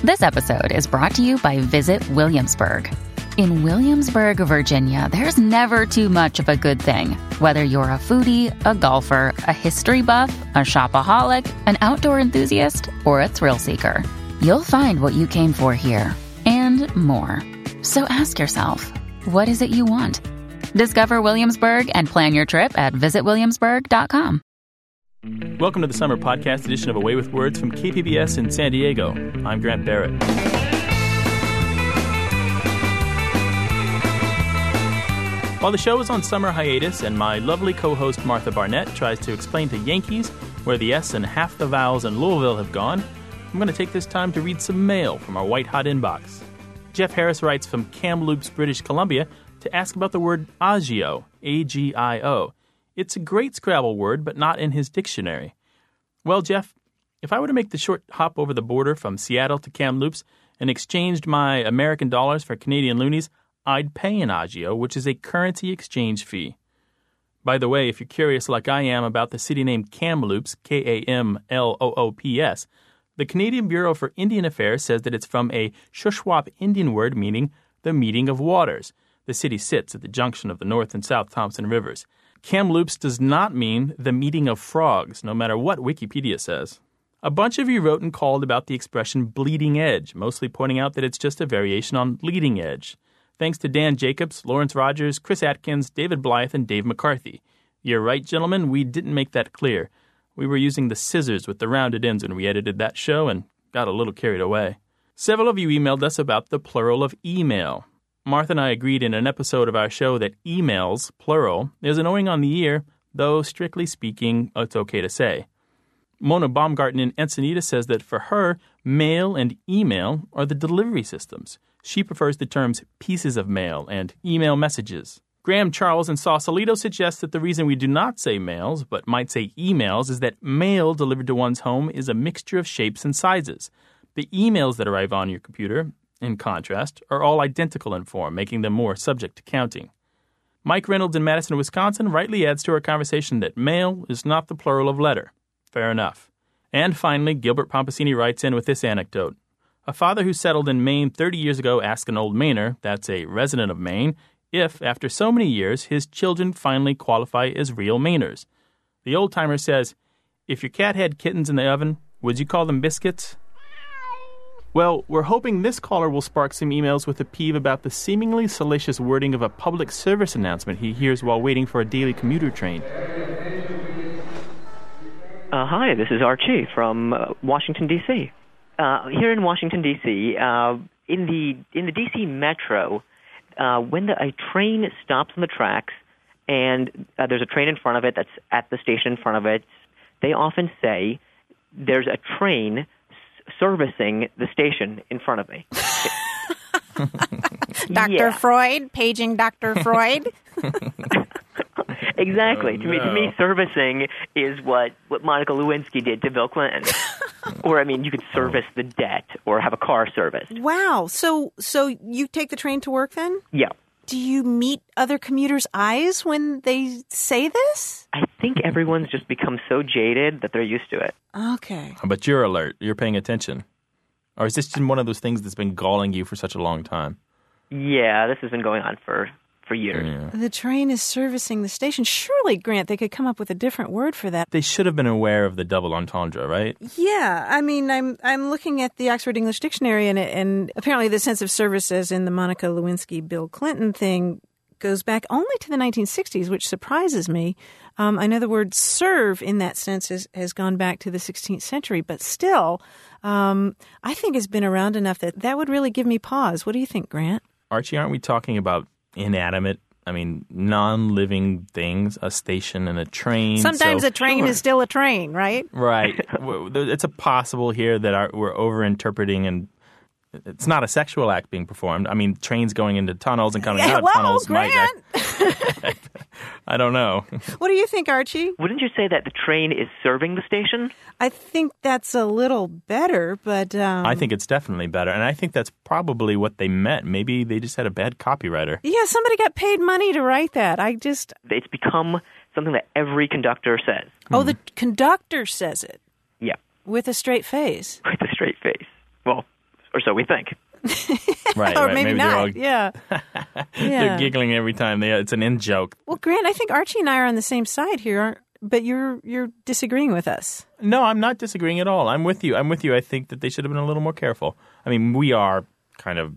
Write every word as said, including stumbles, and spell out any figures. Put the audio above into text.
This episode is brought to you by Visit Williamsburg. In Williamsburg, Virginia, there's never too much of a good thing. Whether you're a foodie, a golfer, a history buff, a shopaholic, an outdoor enthusiast, or a thrill seeker, you'll find what you came for here and more. So ask yourself, what is it you want? Discover Williamsburg and plan your trip at visit williamsburg dot com. Welcome to the summer podcast edition of Away with Words from K P B S in San Diego. I'm Grant Barrett. While the show is on summer hiatus and my lovely co-host Martha Barnett tries to explain to Yankees where the S and half the vowels in Louisville have gone, I'm going to take this time to read some mail from our white-hot inbox. Jeff Harris writes from Kamloops, British Columbia, to ask about the word agio, A G I O. It's a great Scrabble word, but not in his dictionary. Well, Jeff, if I were to make the short hop over the border from Seattle to Kamloops and exchanged my American dollars for Canadian loonies, I'd pay an agio, which is a currency exchange fee. By the way, if you're curious like I am about the city name Kamloops, K A M L O O P S, the Canadian Bureau for Indian Affairs says that it's from a Shuswap Indian word meaning the meeting of waters. The city sits at the junction of the North and South Thompson Rivers. Kamloops does not mean the meeting of frogs, no matter what Wikipedia says. A bunch of you wrote and called about the expression bleeding edge, mostly pointing out that it's just a variation on leading edge. Thanks to Dan Jacobs, Lawrence Rogers, Chris Atkins, David Blythe, and Dave McCarthy. You're right, gentlemen, we didn't make that clear. We were using the scissors with the rounded ends when we edited that show and got a little carried away. Several of you emailed us about the plural of email. Martha and I agreed in an episode of our show that emails, plural, is annoying on the ear, though strictly speaking, it's okay to say. Mona Baumgarten in Encinita says that for her, mail and email are the delivery systems. She prefers the terms pieces of mail and email messages. Graham Charles in Sausalito suggests that the reason we do not say mails, but might say emails, is that mail delivered to one's home is a mixture of shapes and sizes. The emails that arrive on your computer, in contrast, are all identical in form, making them more subject to counting. Mike Reynolds in Madison, Wisconsin, rightly adds to our conversation that mail is not the plural of letter. Fair enough. And finally, Gilbert Pompasini writes in with this anecdote. A father who settled in Maine thirty years ago asked an old Mainer, that's a resident of Maine, if, after so many years, his children finally qualify as real Mainers. The old-timer says, if your cat had kittens in the oven, would you call them biscuits? Well, we're hoping this caller will spark some emails with a peeve about the seemingly salacious wording of a public service announcement he hears while waiting for a daily commuter train. Uh, hi, this is Archie from uh, Washington, D C Uh, here in Washington, D C, uh, in the in the D C Metro, uh, when the, a train stops on the tracks and uh, there's a train in front of it that's at the station in front of it, they often say, there's a train servicing the station in front of me. Doctor Yeah. Freud, paging Doctor Freud. Exactly. Oh, to me, to no. me, servicing is what, what Monica Lewinsky did to Bill Clinton. Or, I mean, you could service the debt or have a car serviced. Wow. So so you take the train to work then? Yeah. Do you meet other commuters' eyes when they say this? I think everyone's just become so jaded that they're used to it. Okay. But you're alert. You're paying attention. Or is this just one of those things that's been galling you for such a long time? Yeah, this has been going on for, for years. Yeah. The train is servicing the station. Surely, Grant, they could come up with a different word for that. They should have been aware of the double entendre, right? Yeah, I mean, I'm I'm looking at the Oxford English Dictionary, and it, and apparently the sense of service, as in the Monica Lewinsky Bill Clinton thing, goes back only to the nineteen sixties, which surprises me. Um, I know the word serve in that sense has, has gone back to the sixteenth century, but still, um, I think it's been around enough that that would really give me pause. What do you think, Grant? Archie, aren't we talking about inanimate, I mean, non-living things, a station and a train? Sometimes so, a train Sure. is still a train, right? Right. W- there- It's a possible here that our, we're over-interpreting, and it's not a sexual act being performed. I mean, trains going into tunnels and coming Yeah, out of well, tunnels might... Grant. I don't know. What do you think, Archie? Wouldn't you say that the train is serving the station? I think that's a little better, but... Um, I think it's definitely better, and I think that's probably what they meant. Maybe they just had a bad copywriter. Yeah, somebody got paid money to write that. I just... It's become something that every conductor says. Oh, the conductor says it Yeah, with a straight face. with a straight face. Well, or so we think. Right, or right. maybe, maybe not. they're all Yeah. they're yeah. giggling every time. They, it's an in joke. Well, Grant, I think Archie and I are on the same side here, aren't, but you're you're disagreeing with us. No, I'm not disagreeing at all. I'm with you. I'm with you. I think that they should have been a little more careful. I mean, we are kind of